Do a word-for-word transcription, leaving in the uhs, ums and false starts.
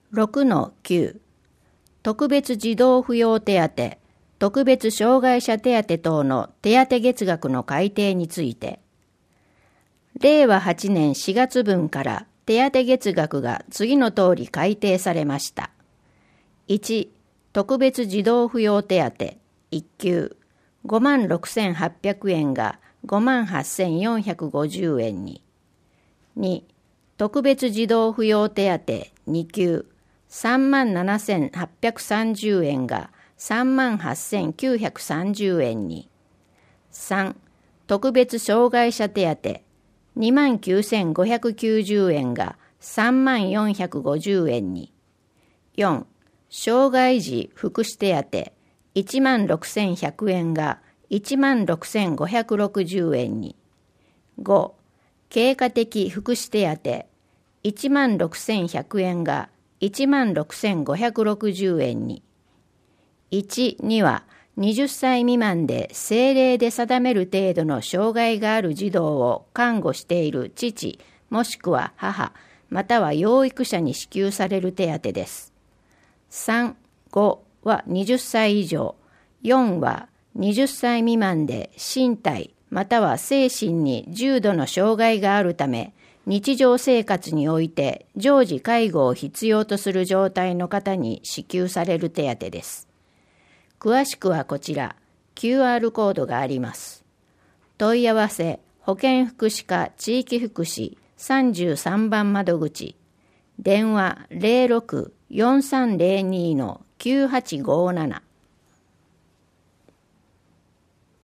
ろくのきゅう 特別児童扶養手当、特別障害者手当等の手当月額の改定について、れいわはちねんしがつ分から手当月額が次の通り改定されました。いち、特別児童扶養手当いっきゅうごまんろくせんはっぴゃくえんがごまんはっせんよんひゃくごじゅうえんに。に、特別児童扶養手当にきゅうさんまんななせんはっぴゃくさんじゅうえんがさんまんはっせんきゅうひゃくさんじゅうえんに。さん、特別障害者手当にまんきゅうせんごひゃくきゅうじゅうえんがさんまんよんひゃくごじゅうえんに。よん、障害児福祉手当いちまんろくせんひゃくえんがいちまんろくせんごひゃくろくじゅうえんに。ご、経過的福祉手当いちまんろくせんひゃくえんがいちまんろくせんごひゃくろくじゅうえんに。いちにははたち未満で政令で定める程度の障害がある児童を看護している父もしくは母または養育者に支給される手当です。さん、ごははたち以上、よんははたち未満で身体または精神に重度の障害があるため日常生活において常時介護を必要とする状態の方に支給される手当です。詳しくはこちら キューアール コードがあります。問い合わせ保健福祉課地域福祉さんじゅうさんばん窓口、電話 ゼロろく よんさんゼロに のきゅうはちごーなな